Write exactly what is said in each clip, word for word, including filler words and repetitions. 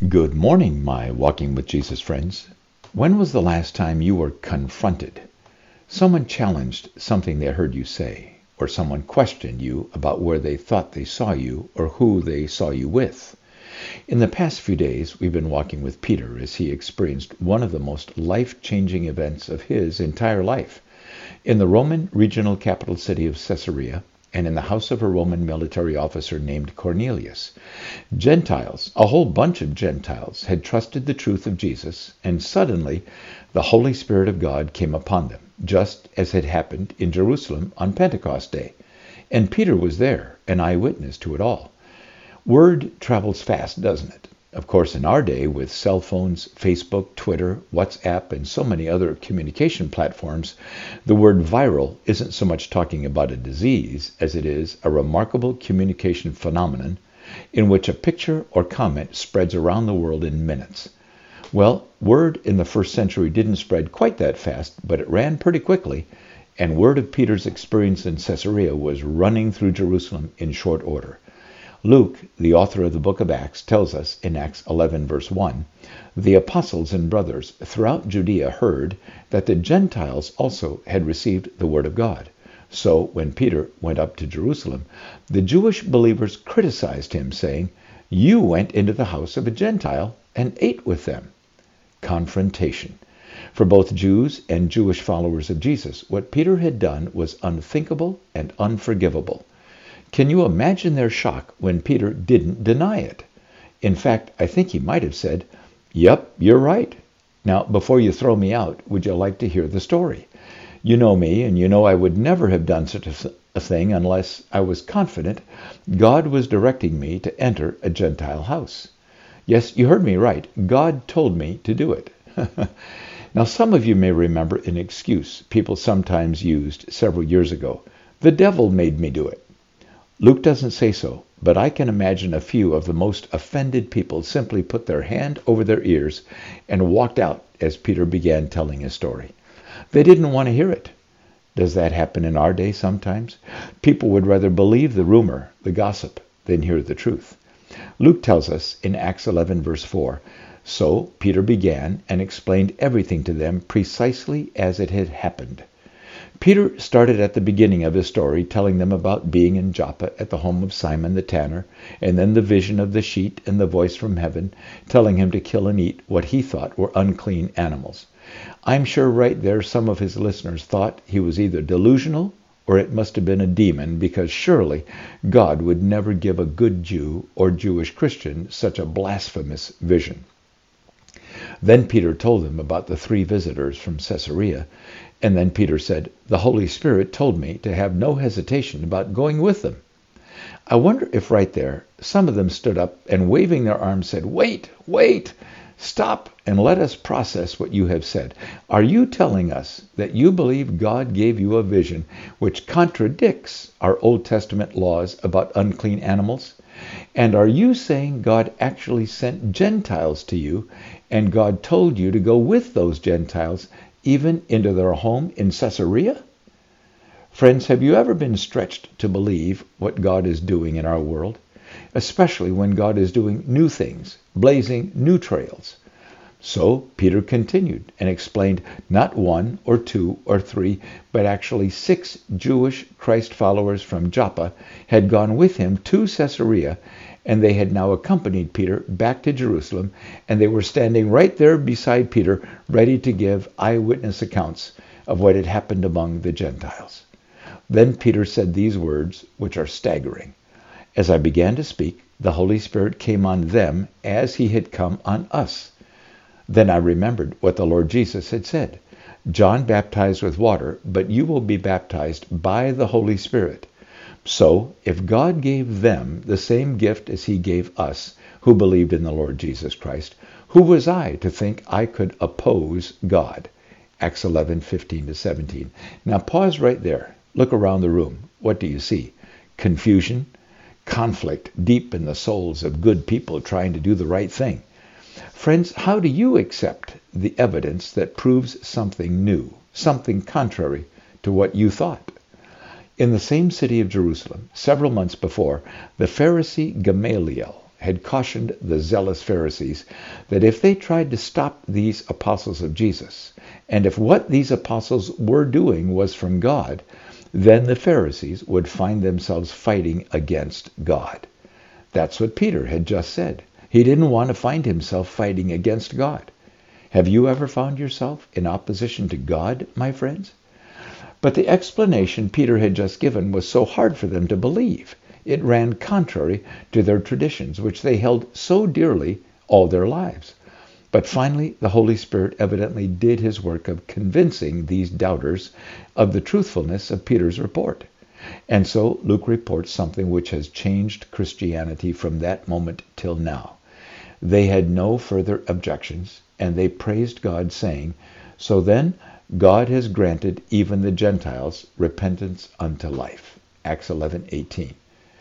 Good morning, my Walking with Jesus friends. When was the last time you were confronted? Someone challenged something they heard you say, or someone questioned you about where they thought they saw you or who they saw you with. In the past few days, we've been walking with Peter as he experienced one of the most life-changing events of his entire life. In the Roman regional capital city of Caesarea, and in the house of a Roman military officer named Cornelius, Gentiles, a whole bunch of Gentiles, had trusted the truth of Jesus, and suddenly the Holy Spirit of God came upon them, just as had happened in Jerusalem on Pentecost Day. And Peter was there, an eyewitness to it all. Word travels fast, doesn't it? Of course, in our day, with cell phones, Facebook, Twitter, WhatsApp, and so many other communication platforms, the word viral isn't so much talking about a disease as it is a remarkable communication phenomenon in which a picture or comment spreads around the world in minutes. Well, word in the first century didn't spread quite that fast, but it ran pretty quickly, and word of Peter's experience in Caesarea was running through Jerusalem in short order. Luke, the author of the book of Acts, tells us in Acts eleven verse one, the apostles and brothers throughout Judea heard that the Gentiles also had received the word of God. So when Peter went up to Jerusalem, the Jewish believers criticized him, saying, "You went into the house of a Gentile and ate with them." Confrontation. For both Jews and Jewish followers of Jesus, what Peter had done was unthinkable and unforgivable. Can you imagine their shock when Peter didn't deny it? In fact, I think he might have said, "Yep, you're right. Now, before you throw me out, would you like to hear the story? You know me, and you know I would never have done such a, th- a thing unless I was confident God was directing me to enter a Gentile house. Yes, you heard me right. God told me to do it." Now, some of you may remember an excuse people sometimes used several years ago. "The devil made me do it." Luke doesn't say so, but I can imagine a few of the most offended people simply put their hand over their ears and walked out as Peter began telling his story. They didn't want to hear it. Does that happen in our day sometimes? People would rather believe the rumor, the gossip, than hear the truth. Luke tells us in Acts eleven verse four, "So Peter began and explained everything to them precisely as it had happened." Peter started at the beginning of his story, telling them about being in Joppa at the home of Simon the tanner, and then the vision of the sheet and the voice from heaven, telling him to kill and eat what he thought were unclean animals. I'm sure right there some of his listeners thought he was either delusional or it must have been a demon, because surely God would never give a good Jew or Jewish Christian such a blasphemous vision. Then Peter told them about the three visitors from Caesarea, and then Peter said, "The Holy Spirit told me to have no hesitation about going with them." I wonder if right there some of them stood up and waving their arms said, "Wait, wait, stop and let us process what you have said. Are you telling us that you believe God gave you a vision which contradicts our Old Testament laws about unclean animals? And are you saying God actually sent Gentiles to you and God told you to go with those Gentiles even into their home in Caesarea?" Friends, have you ever been stretched to believe what God is doing in our world, especially when God is doing new things, blazing new trails? So Peter continued and explained not one or two or three, but actually six Jewish Christ followers from Joppa had gone with him to Caesarea, and they had now accompanied Peter back to Jerusalem, and they were standing right there beside Peter, ready to give eyewitness accounts of what had happened among the Gentiles. Then Peter said these words, which are staggering. "As I began to speak, the Holy Spirit came on them as he had come on us. Then I remembered what the Lord Jesus had said. John baptized with water, but you will be baptized by the Holy Spirit. So, if God gave them the same gift as he gave us, who believed in the Lord Jesus Christ, who was I to think I could oppose God?" Acts eleven fifteen to seventeen. Now pause right there. Look around the room. What do you see? Confusion, conflict deep in the souls of good people trying to do the right thing. Friends, how do you accept the evidence that proves something new, something contrary to what you thought? In the same city of Jerusalem, several months before, the Pharisee Gamaliel had cautioned the zealous Pharisees that if they tried to stop these apostles of Jesus, and if what these apostles were doing was from God, then the Pharisees would find themselves fighting against God. That's what Peter had just said. He didn't want to find himself fighting against God. Have you ever found yourself in opposition to God, my friends? But the explanation Peter had just given was so hard for them to believe. It ran contrary to their traditions, which they held so dearly all their lives. But finally, the Holy Spirit evidently did his work of convincing these doubters of the truthfulness of Peter's report. And so Luke reports something which has changed Christianity from that moment till now. They had no further objections, and they praised God, saying, "So then, God has granted even the Gentiles repentance unto life." Acts eleven eighteen.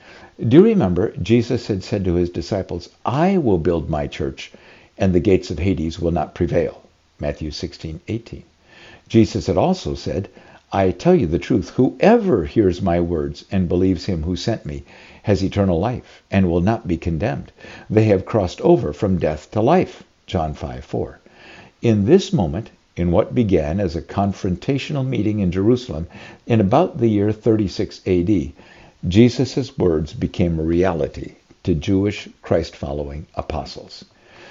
Do you remember Jesus had said to his disciples, "I will build my church, and the gates of Hades will not prevail." Matthew sixteen eighteen. Jesus had also said, "I tell you the truth, whoever hears my words and believes him who sent me has eternal life and will not be condemned. They have crossed over from death to life." John five four. In this moment, in what began as a confrontational meeting in Jerusalem in about the year thirty-six A D, Jesus' words became a reality to Jewish Christ-following apostles.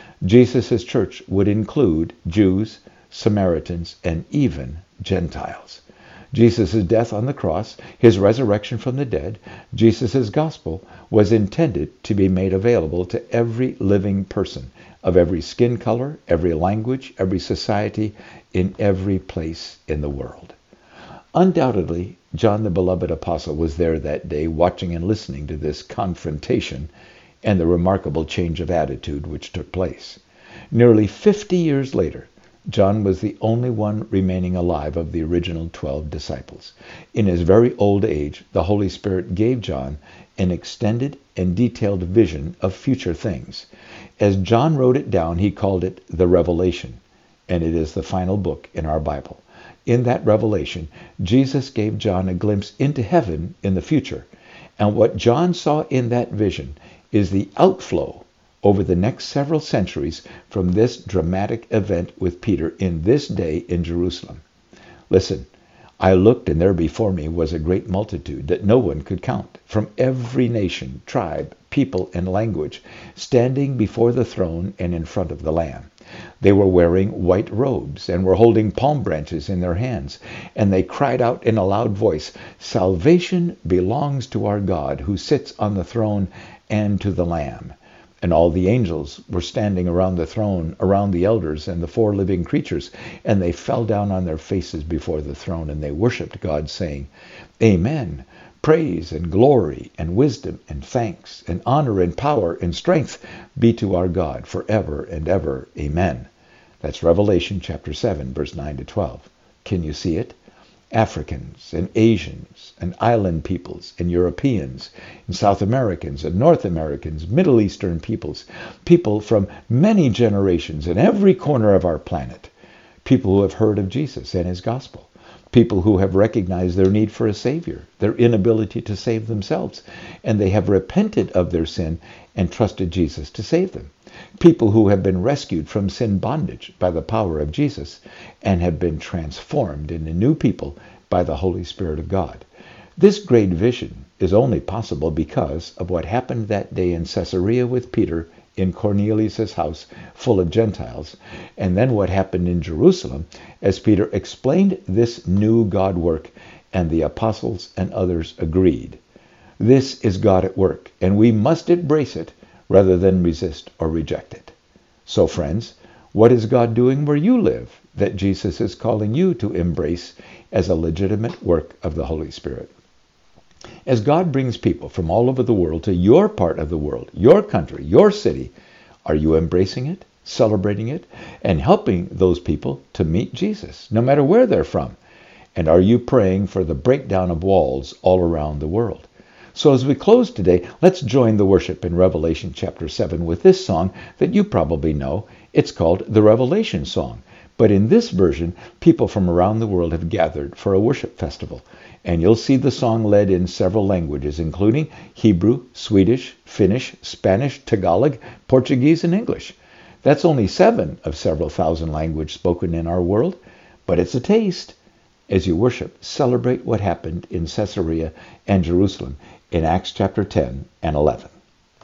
Jesus' church would include Jews, Samaritans, and even Gentiles. Jesus' death on the cross, his resurrection from the dead, Jesus' gospel was intended to be made available to every living person of every skin color, every language, every society, in every place in the world. Undoubtedly, John the beloved apostle was there that day watching and listening to this confrontation and the remarkable change of attitude which took place. Nearly fifty years later, John was the only one remaining alive of the original twelve disciples. In his very old age, the Holy Spirit gave John an extended and detailed vision of future things. As John wrote it down, he called it the Revelation, and it is the final book in our Bible. In that revelation, Jesus gave John a glimpse into heaven in the future, and what John saw in that vision is the outflow over the next several centuries from this dramatic event with Peter in this day in Jerusalem. Listen, I looked, and there before me was a great multitude that no one could count, from every nation, tribe, people, and language, standing before the throne and in front of the Lamb. They were wearing white robes and were holding palm branches in their hands, and they cried out in a loud voice, "Salvation belongs to our God who sits on the throne and to the Lamb." And all the angels were standing around the throne, around the elders and the four living creatures, and they fell down on their faces before the throne, and they worshipped God, saying, "Amen. Praise and glory and wisdom and thanks and honor and power and strength be to our God forever and ever. Amen." That's Revelation chapter seven, verse nine to twelve. Can you see it? Africans and Asians and island peoples and Europeans and South Americans and North Americans, Middle Eastern peoples, people from many generations in every corner of our planet, people who have heard of Jesus and his gospel, people who have recognized their need for a Savior, their inability to save themselves, and they have repented of their sin and trusted Jesus to save them. People who have been rescued from sin bondage by the power of Jesus and have been transformed into new people by the Holy Spirit of God. This great vision is only possible because of what happened that day in Caesarea with Peter in Cornelius' house full of Gentiles, and then what happened in Jerusalem as Peter explained this new God work and the apostles and others agreed. This is God at work, and we must embrace it rather than resist or reject it. So friends, what is God doing where you live that Jesus is calling you to embrace as a legitimate work of the Holy Spirit? As God brings people from all over the world to your part of the world, your country, your city, are you embracing it, celebrating it, and helping those people to meet Jesus, no matter where they're from? And are you praying for the breakdown of walls all around the world? So as we close today, let's join the worship in Revelation chapter seven with this song that you probably know. It's called the Revelation Song. But in this version, people from around the world have gathered for a worship festival. and you'll see the song led in several languages, including Hebrew, Swedish, Finnish, Spanish, Tagalog, Portuguese, and English. That's only seven of several thousand languages spoken in our world, but it's a taste. As you worship, celebrate what happened in Caesarea and Jerusalem in Acts chapter ten and eleven.